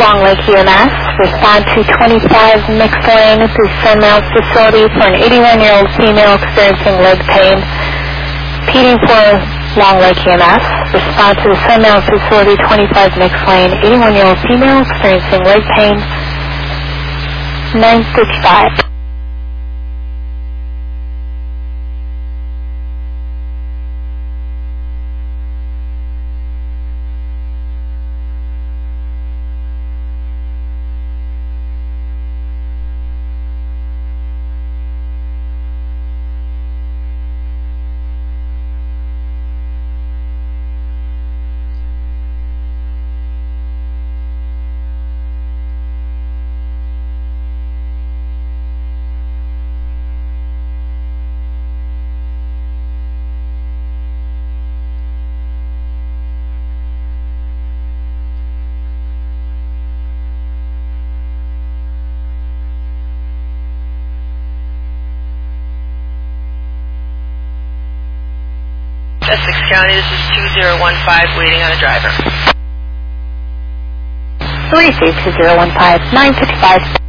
Long Lake EMS. Respond to 25 mixed lane through Sunmount facility for an 81-year-old female experiencing leg pain. PD for Long Lake EMS. Respond to the Sunmount facility, 25 mixed lane, 81-year-old female experiencing leg pain. 955. Essex County, this is 2015, waiting on a driver. 3-2015, 955.